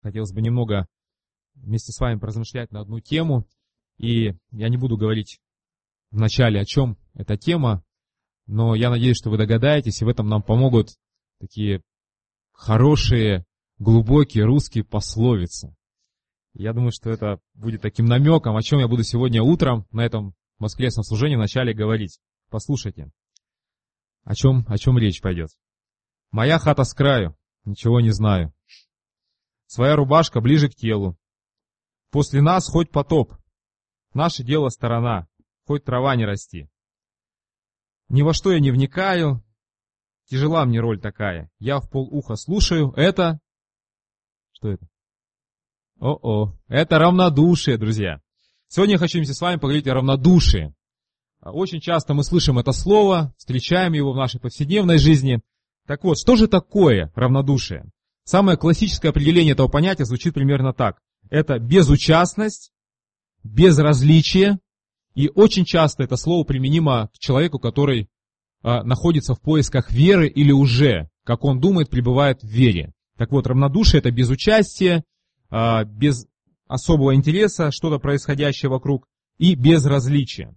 Хотелось бы немного вместе с вами поразмышлять на одну тему. И я не буду говорить вначале, о чем эта тема, но я надеюсь, что вы догадаетесь, и в этом нам помогут такие хорошие, глубокие русские пословицы. Я думаю, что это будет таким намеком, о чем я буду сегодня утром на этом воскресном служении вначале говорить. Послушайте, о чем речь пойдет. «Моя хата с краю, ничего не знаю. Своя рубашка ближе к телу. После нас хоть потоп. Наше дело сторона, хоть трава не расти. Ни во что я не вникаю, тяжела мне роль такая. Я в полуха слушаю, это...» Что это? Это равнодушие, друзья. Сегодня я хочу вместе с вами поговорить о равнодушии. Очень часто мы слышим это слово, встречаем его в нашей повседневной жизни. Так вот, что же такое равнодушие? Самое классическое определение этого понятия звучит примерно так. Это безучастность, безразличие, и очень часто это слово применимо к человеку, который находится в поисках веры или уже, как он думает, пребывает в вере. Так вот, равнодушие — это безучастие, без особого интереса, что-то происходящее вокруг, и безразличие.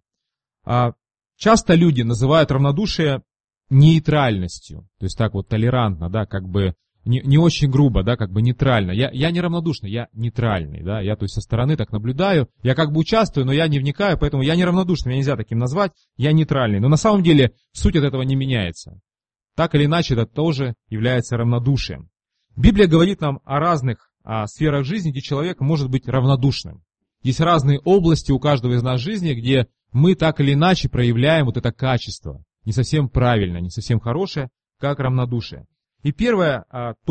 Часто люди называют равнодушие нейтральностью, то есть так вот толерантно, да, как бы не очень грубо, да, как бы нейтрально. Я не равнодушный, я нейтральный, да, я то есть со стороны так наблюдаю, я как бы участвую, но я не вникаю, поэтому я не равнодушный, меня нельзя таким назвать, я нейтральный. Но на самом деле суть от этого не меняется. Так или иначе, это тоже является равнодушием. Библия говорит нам о разных сферах жизни, где человек может быть равнодушным. Есть разные области у каждого из нас в жизни, где мы так или иначе проявляем вот это качество, не совсем правильное, не совсем хорошее, как равнодушие. И первое,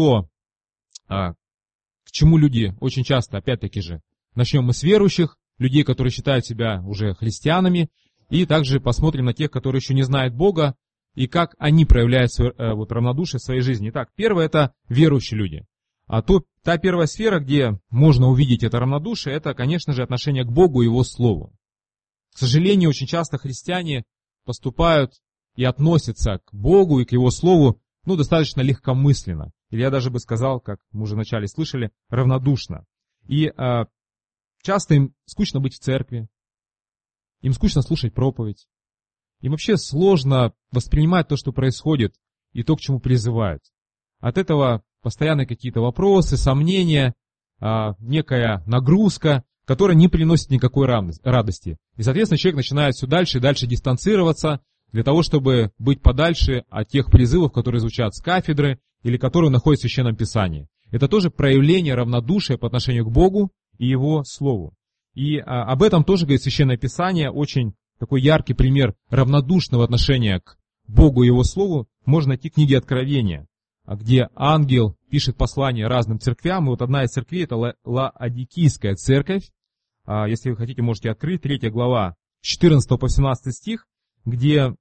к чему люди очень часто, опять-таки же, начнем мы с верующих, людей, которые считают себя уже христианами, и также посмотрим на тех, которые еще не знают Бога, и как они проявляют равнодушие в своей жизни. Итак, первое — это верующие люди. Та первая сфера, где можно увидеть это равнодушие, это, конечно же, отношение к Богу и Его Слову. К сожалению, очень часто христиане поступают и относятся к Богу и к Его Слову, достаточно легкомысленно. Или я даже бы сказал, как мы уже вначале слышали, равнодушно. И часто им скучно быть в церкви, им скучно слушать проповедь. Им вообще сложно воспринимать то, что происходит, и то, к чему призывают. От этого постоянно какие-то вопросы, сомнения, некая нагрузка, которая не приносит никакой радости. И, соответственно, человек начинает все дальше и дальше дистанцироваться для того, чтобы быть подальше от тех призывов, которые звучат с кафедры или которые находятся в Священном Писании. Это тоже проявление равнодушия по отношению к Богу и Его Слову. И об этом тоже говорит Священное Писание. Очень такой яркий пример равнодушного отношения к Богу и Его Слову можно найти в книге Откровения, где ангел пишет послание разным церквям. И вот одна из церквей — это Лаодикийская церковь. Если вы хотите, можете открыть 3 глава, с 14 по 17 стих, где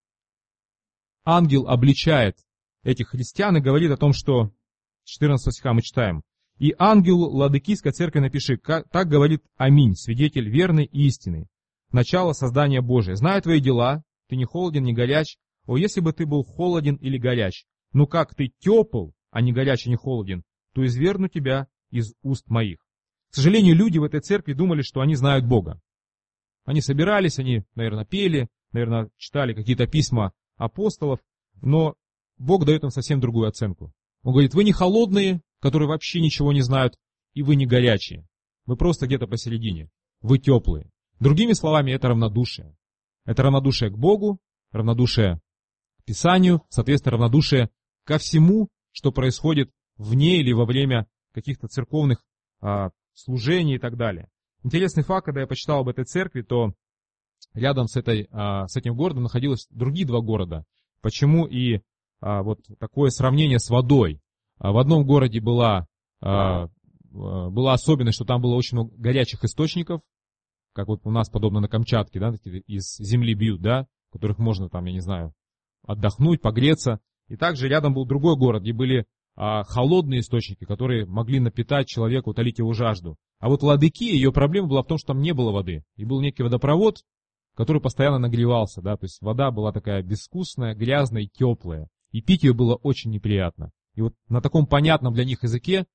ангел обличает этих христиан и говорит о том, что 14 стиха мы читаем. «И ангелу Лаодикийской церкви напиши, так говорит Аминь, свидетель верный и истинный, начало создания Божия. Знаю твои дела, ты не холоден, не горяч. О, если бы ты был холоден или горяч, ну как ты тепл, а не горяч и не холоден, то извергну тебя из уст моих». К сожалению, люди в этой церкви думали, что они знают Бога. Они собирались, они, наверное, пели, наверное, читали какие-то письма апостолов, но Бог дает им совсем другую оценку. Он говорит: вы не холодные, которые вообще ничего не знают, и вы не горячие. Вы просто где-то посередине. Вы теплые. Другими словами, это равнодушие. Это равнодушие к Богу, равнодушие к Писанию, соответственно, равнодушие ко всему, что происходит вне или во время каких-то церковных служений и так далее. Интересный факт, когда я почитал об этой церкви, то рядом с этим городом находилось другие 2 города. Почему и вот такое сравнение с водой? В одном городе была особенность, что там было очень много горячих источников, как вот у нас подобно на Камчатке, да, из земли бьют, да, в которых можно там, я не знаю, отдохнуть, погреться. И также рядом был другой город, где были холодные источники, которые могли напитать человека, утолить его жажду. А вот Лаодикия, ее проблема была в том, что там не было воды. И был некий водопровод, который постоянно нагревался, да, то есть вода была такая безвкусная, грязная и теплая. И пить ее было очень неприятно. И вот на таком понятном для них языке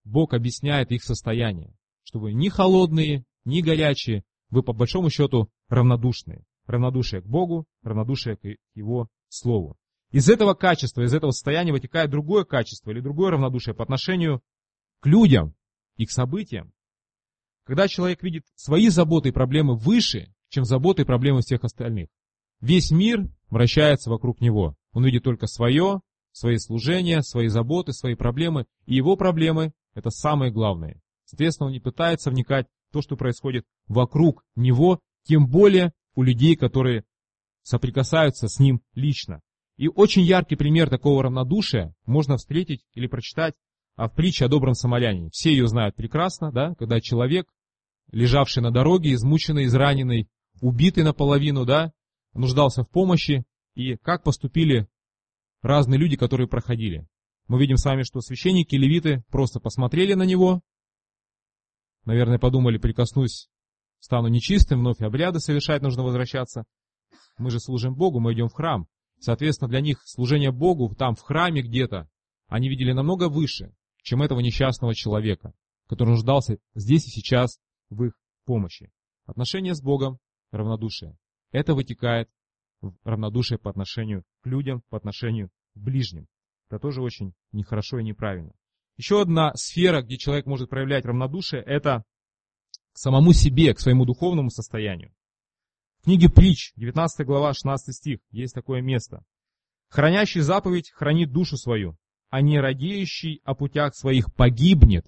Бог объясняет их состояние, что вы ни холодные, ни горячие, вы по большому счету равнодушные. Равнодушие к Богу, равнодушие к Его Слову. Из этого качества, из этого состояния вытекает другое качество или другое равнодушие по отношению к людям и к событиям. Когда человек видит свои заботы и проблемы выше, чем заботы и проблемы всех остальных, весь мир вращается вокруг него. Он видит только свое, свои служения, свои заботы, свои проблемы. И его проблемы – это самое главное. Соответственно, он не пытается вникать в то, что происходит вокруг него, тем более у людей, которые соприкасаются с ним лично. И очень яркий пример такого равнодушия можно встретить или прочитать в притче о добром самарянине. Все ее знают прекрасно, да? Когда человек, лежавший на дороге, измученный, израненный, убитый наполовину, да, нуждался в помощи, и как поступили разные люди, которые проходили. Мы видим с вами, что священники, левиты просто посмотрели на него, наверное, подумали, прикоснусь, стану нечистым, вновь обряды совершать, нужно возвращаться. Мы же служим Богу, мы идем в храм. Соответственно, для них служение Богу там, в храме где-то, они видели намного выше, чем этого несчастного человека, который нуждался здесь и сейчас в их помощи. Отношение с Богом – равнодушие. Это вытекает в равнодушие по отношению к людям, по отношению к ближним. Это тоже очень нехорошо и неправильно. Еще одна сфера, где человек может проявлять равнодушие, это к самому себе, к своему духовному состоянию. В книге Притч, 19 глава, 16 стих, есть такое место. «Хранящий заповедь хранит душу свою, а не радеющий о путях своих погибнет».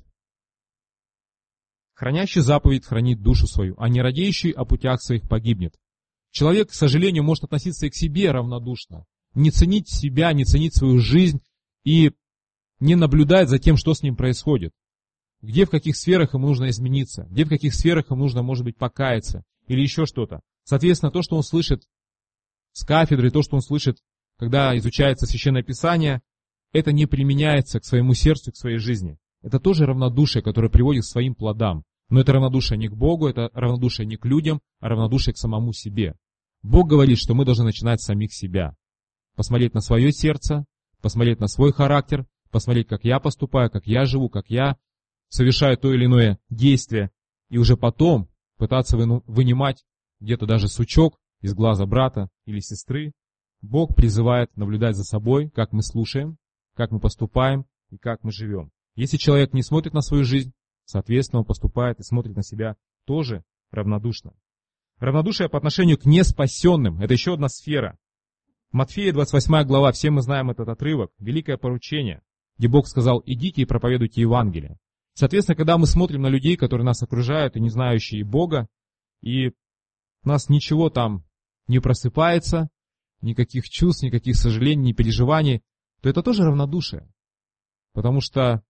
Хранящий заповедь хранит душу свою, а не радеющий о путях своих погибнет. Человек, к сожалению, может относиться и к себе равнодушно, не ценить себя, не ценить свою жизнь и не наблюдать за тем, что с ним происходит. Где, в каких сферах ему нужно измениться, где, в каких сферах ему нужно, может быть, покаяться или еще что-то. Соответственно, то, что он слышит с кафедры, то, что он слышит, когда изучается Священное Писание, это не применяется к своему сердцу, к своей жизни. Это тоже равнодушие, которое приводит к своим плодам. Но это равнодушие не к Богу, это равнодушие не к людям, а равнодушие к самому себе. Бог говорит, что мы должны начинать с самих себя. Посмотреть на свое сердце, посмотреть на свой характер, посмотреть, как я поступаю, как я живу, как я совершаю то или иное действие, и уже потом пытаться вынимать где-то даже сучок из глаза брата или сестры. Бог призывает наблюдать за собой, как мы слушаем, как мы поступаем и как мы живем. Если человек не смотрит на свою жизнь, соответственно, он поступает и смотрит на себя тоже равнодушно. Равнодушие по отношению к неспасенным – это еще одна сфера. Матфея, 28 глава, все мы знаем этот отрывок, великое поручение, где Бог сказал: «Идите и проповедуйте Евангелие». Соответственно, когда мы смотрим на людей, которые нас окружают и не знающие Бога, и у нас ничего там не просыпается, никаких чувств, никаких сожалений, ни переживаний, то это тоже равнодушие. Потому что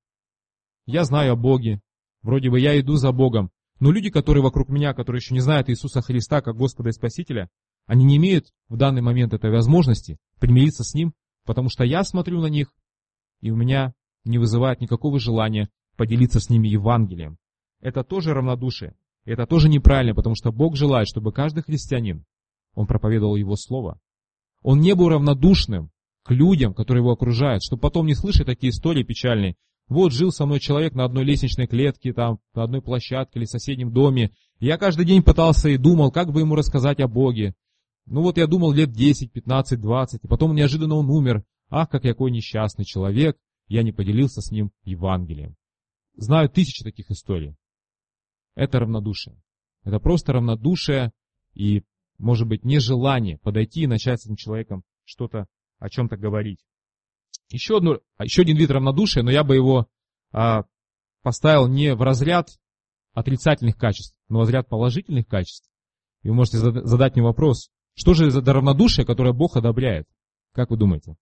я знаю о Боге, вроде бы я иду за Богом, но люди, которые вокруг меня, которые еще не знают Иисуса Христа как Господа и Спасителя, они не имеют в данный момент этой возможности примириться с Ним, потому что я смотрю на них, и у меня не вызывает никакого желания поделиться с ними Евангелием. Это тоже равнодушие. Это тоже неправильно, потому что Бог желает, чтобы каждый христианин, он проповедовал Его Слово. Он не был равнодушным к людям, которые его окружают, чтобы потом не слышать такие истории печальные. Вот жил со мной человек на одной лестничной клетке, там, на одной площадке или в соседнем доме. Я каждый день пытался и думал, как бы ему рассказать о Боге. Ну вот я думал лет 10, 15, 20, и потом неожиданно он умер. Ах, какой несчастный человек, я не поделился с ним Евангелием. Знаю тысячи таких историй. Это равнодушие. Это просто равнодушие и, может быть, нежелание подойти и начать с этим человеком что-то, о чем-то говорить. Еще один вид равнодушия, но я бы его поставил не в разряд отрицательных качеств, но в разряд положительных качеств. И вы можете задать мне вопрос, что же это за равнодушие, которое Бог одобряет? Как вы думаете?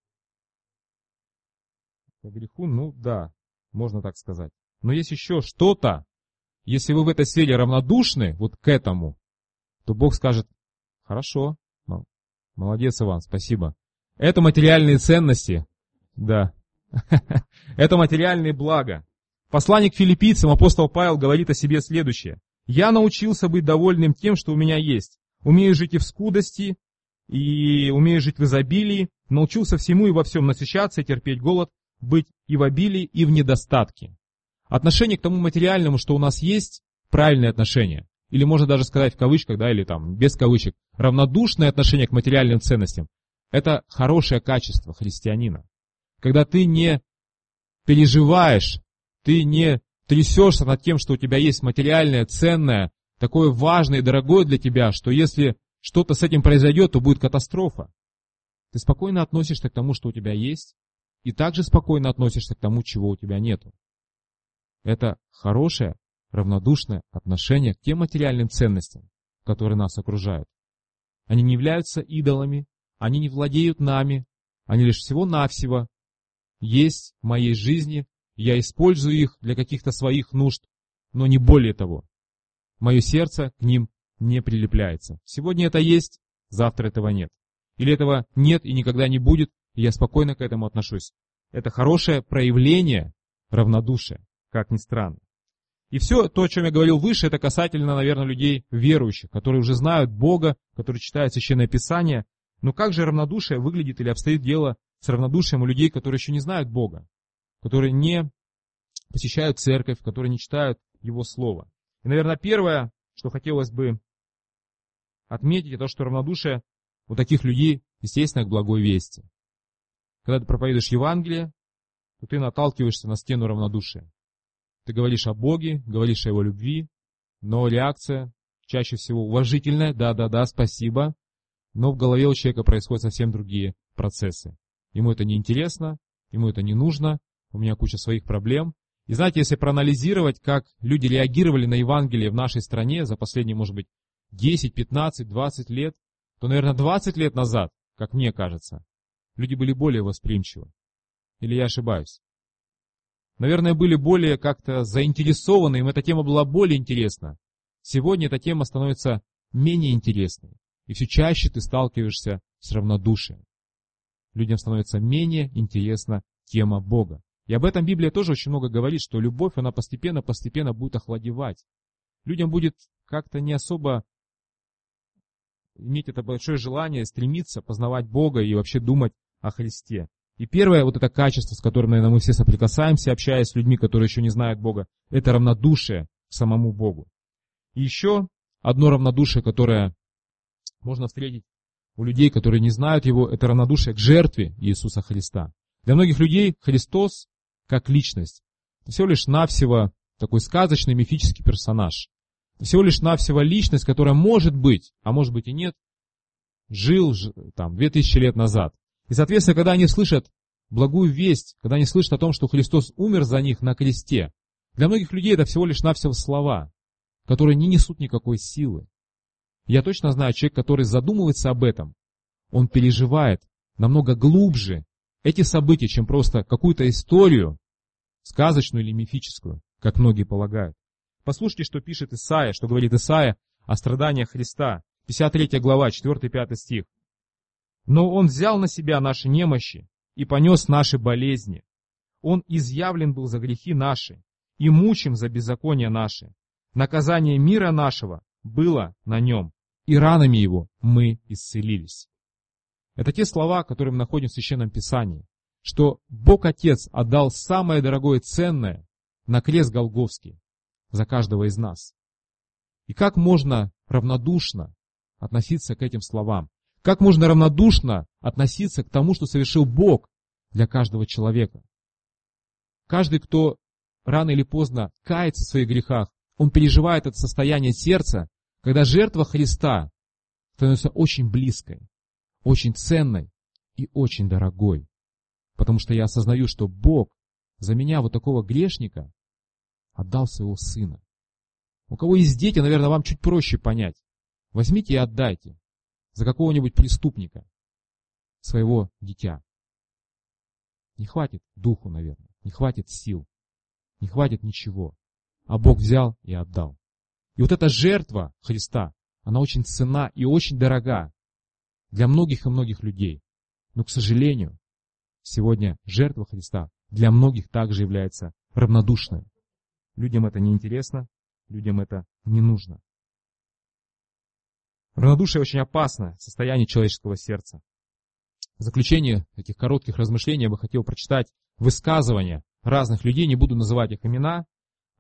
По греху, ну да, можно так сказать. Но есть еще что-то, если вы в этой сфере равнодушны вот к этому, то Бог скажет: хорошо, молодец, Иван, спасибо. Это материальные ценности, да, это материальные блага. Посланник филиппийцам апостол Павел говорит о себе следующее: «Я научился быть довольным тем, что у меня есть. Умею жить и в скудости, и умею жить в изобилии, научился всему и во всем насыщаться и терпеть голод, быть и в обилии, и в недостатке». Отношение к тому материальному, что у нас есть, правильное отношение. Или можно даже сказать в кавычках, да, или там без кавычек, равнодушное отношение к материальным ценностям. Это хорошее качество христианина. Когда ты не переживаешь, ты не трясешься над тем, что у тебя есть материальное, ценное, такое важное и дорогое для тебя, что если что-то с этим произойдет, то будет катастрофа. Ты спокойно относишься к тому, что у тебя есть, и также спокойно относишься к тому, чего у тебя нету. Это хорошее, равнодушное отношение к тем материальным ценностям, которые нас окружают. Они не являются идолами, они не владеют нами, они лишь всего-навсего есть в моей жизни, я использую их для каких-то своих нужд, но не более того. Мое сердце к ним не прилепляется. Сегодня это есть, завтра этого нет. Или этого нет и никогда не будет, и я спокойно к этому отношусь. Это хорошее проявление равнодушия, как ни странно. И все то, о чем я говорил выше, это касательно, наверное, людей верующих, которые уже знают Бога, которые читают Священное Писание. Но как же равнодушие выглядит или обстоит дело с равнодушием у людей, которые еще не знают Бога, которые не посещают церковь, которые не читают Его Слово? И, наверное, первое, что хотелось бы отметить, это то, что равнодушие у таких людей, естественно, к благой вести. Когда ты проповедуешь Евангелие, то ты наталкиваешься на стену равнодушия. Ты говоришь о Боге, говоришь о Его любви, но реакция чаще всего уважительная, да, спасибо, но в голове у человека происходят совсем другие процессы. Ему это не интересно, ему это не нужно, у меня куча своих проблем. И знаете, если проанализировать, как люди реагировали на Евангелие в нашей стране за последние, может быть, 10, 15, 20 лет, то, наверное, 20 лет назад, как мне кажется, люди были более восприимчивы. Или я ошибаюсь? Наверное, были более как-то заинтересованы, им эта тема была более интересна. Сегодня эта тема становится менее интересной. И все чаще ты сталкиваешься с равнодушием. Людям становится менее интересна тема Бога. И об этом Библия тоже очень много говорит, что любовь, она постепенно будет охладевать. Людям будет как-то не особо иметь это большое желание стремиться познавать Бога и вообще думать о Христе. И первое вот это качество, с которым, наверное, мы все соприкасаемся, общаясь с людьми, которые еще не знают Бога, это равнодушие к самому Богу. И еще одно равнодушие, которое можно встретить у людей, которые не знают Его, это равнодушие к жертве Иисуса Христа. Для многих людей Христос, как личность, это всего лишь навсего такой сказочный мифический персонаж. Это всего лишь навсего личность, которая может быть, а может быть и нет, жил там 2000 лет назад. И, соответственно, когда они слышат благую весть, когда они слышат о том, что Христос умер за них на кресте, для многих людей это всего лишь навсего слова, которые не несут никакой силы. Я точно знаю, человек, который задумывается об этом, он переживает намного глубже эти события, чем просто какую-то историю, сказочную или мифическую, как многие полагают. Послушайте, что пишет Исаия, что говорит Исаия о страданиях Христа. 53 глава, 4-5 стих. «Но Он взял на себя наши немощи и понес наши болезни. Он изъявлен был за грехи наши и мучим за беззакония наши. Наказание мира нашего было на Нем, и ранами Его мы исцелились». Это те слова, которые мы находим в Священном Писании, что Бог Отец отдал самое дорогое и ценное на крест Голгофский за каждого из нас. И как можно равнодушно относиться к этим словам? Как можно равнодушно относиться к тому, что совершил Бог для каждого человека? Каждый, кто рано или поздно кается в своих грехах, он переживает это состояние сердца, когда жертва Христа становится очень близкой, очень ценной и очень дорогой. Потому что я осознаю, что Бог за меня, вот такого грешника, отдал своего Сына. У кого есть дети, наверное, вам чуть проще понять. Возьмите и отдайте за какого-нибудь преступника своего дитя. Не хватит духу, наверное, не хватит сил, не хватит ничего. А Бог взял и отдал. И вот эта жертва Христа, она очень ценна и очень дорога для многих и многих людей. Но, к сожалению, сегодня жертва Христа для многих также является равнодушной. Людям это не интересно, людям это не нужно. Равнодушие очень опасное состояние человеческого сердца. В заключение этих коротких размышлений я бы хотел прочитать высказывания разных людей, не буду называть их имена,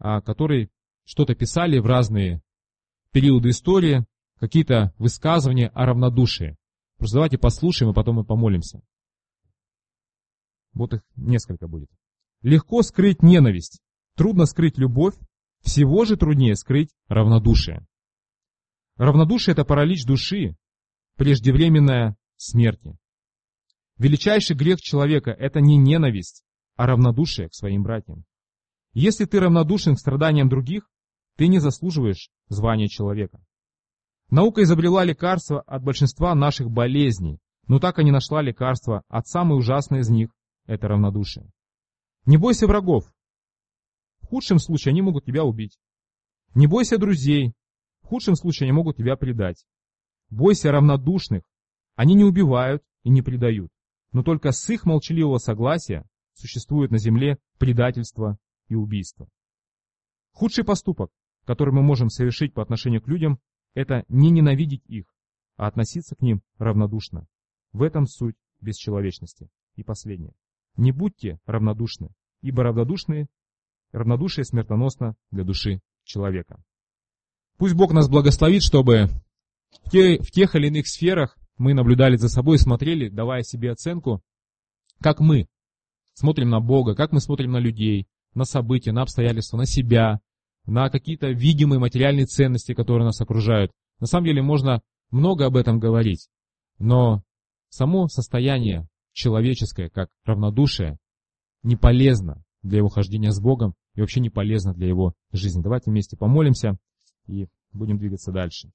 которые что-то писали в разные периоды истории, какие-то высказывания о равнодушии. Просто давайте послушаем, и потом мы помолимся. Вот их несколько будет. Легко скрыть ненависть, трудно скрыть любовь, всего же труднее скрыть равнодушие. Равнодушие – это паралич души, преждевременная смерти. Величайший грех человека – это не ненависть, а равнодушие к своим братьям. Если ты равнодушен к страданиям других, ты не заслуживаешь звания человека. Наука изобрела лекарство от большинства наших болезней, но так и не нашла лекарства от самой ужасной из них – это равнодушие. Не бойся врагов. В худшем случае они могут тебя убить. Не бойся друзей. В худшем случае они могут тебя предать. Бойся равнодушных. Они не убивают и не предают. Но только с их молчаливого согласия существует на земле предательство и убийство. Худший поступок, который мы можем совершить по отношению к людям, это не ненавидеть их, а относиться к ним равнодушно. В этом суть бесчеловечности. И последнее. Не будьте равнодушны, ибо равнодушие смертоносно для души человека. Пусть Бог нас благословит, чтобы в тех или иных сферах мы наблюдали за собой и смотрели, давая себе оценку, как мы смотрим на Бога, как мы смотрим на людей, на события, на обстоятельства, на себя, на какие-то видимые материальные ценности, которые нас окружают. На самом деле можно много об этом говорить, но само состояние человеческое, как равнодушие, не полезно для его хождения с Богом и вообще не полезно для его жизни. Давайте вместе помолимся и будем двигаться дальше.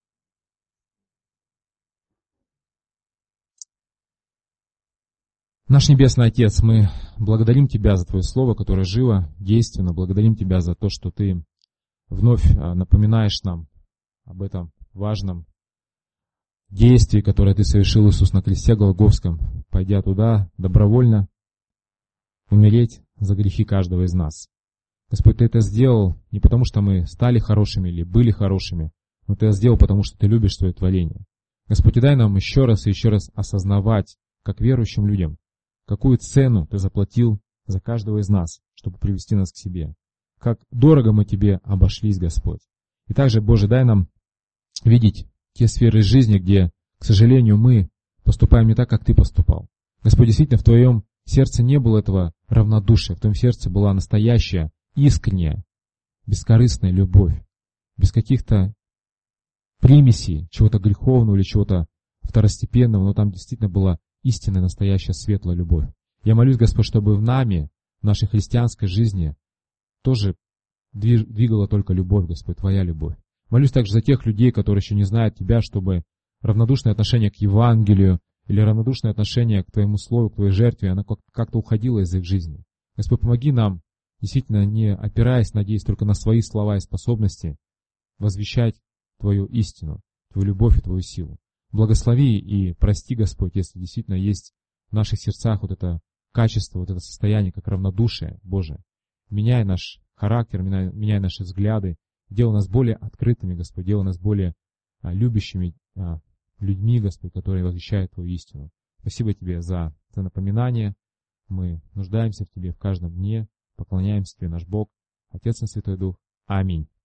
Наш Небесный Отец, мы благодарим Тебя за Твое Слово, которое живо, действенно. Благодарим Тебя за то, что Ты вновь напоминаешь нам об этом важном действии, которое Ты совершил, Иисус, на кресте Голгофском, пойдя туда добровольно умереть за грехи каждого из нас. Господь, Ты это сделал не потому, что мы стали хорошими или были хорошими, но Ты это сделал, потому что Ты любишь Твое творение. Господь, дай нам еще раз и еще раз осознавать, как верующим людям, какую цену Ты заплатил за каждого из нас, чтобы привести нас к себе. Как дорого мы Тебе обошлись, Господь. И также, Боже, дай нам видеть те сферы жизни, где, к сожалению, мы поступаем не так, как Ты поступал. Господь, действительно, в Твоем сердце не было этого равнодушия, в Твоем сердце была настоящая, искренняя, бескорыстная любовь, без каких-то примесей, чего-то греховного или чего-то второстепенного, но там действительно была истинная, настоящая, светлая любовь. Я молюсь, Господь, чтобы в нами, в нашей христианской жизни, тоже двигала только любовь, Господь, Твоя любовь. Молюсь также за тех людей, которые еще не знают Тебя, чтобы равнодушное отношение к Евангелию или равнодушное отношение к Твоему Слову, к Твоей жертве, оно как-то уходило из их жизни. Господь, помоги нам, действительно, не опираясь, надеясь только на свои слова и способности, возвещать Твою истину, Твою любовь и Твою силу. Благослови и прости, Господь, если действительно есть в наших сердцах вот это качество, вот это состояние, как равнодушие, Боже. Меняй наш характер, меняй наши взгляды, делай нас более открытыми, Господь, делай нас более любящими людьми, Господь, которые возвещают Твою истину. Спасибо Тебе за это напоминание. Мы нуждаемся в Тебе в каждом дне, поклоняемся Тебе, наш Бог, Отец и Святой Дух. Аминь.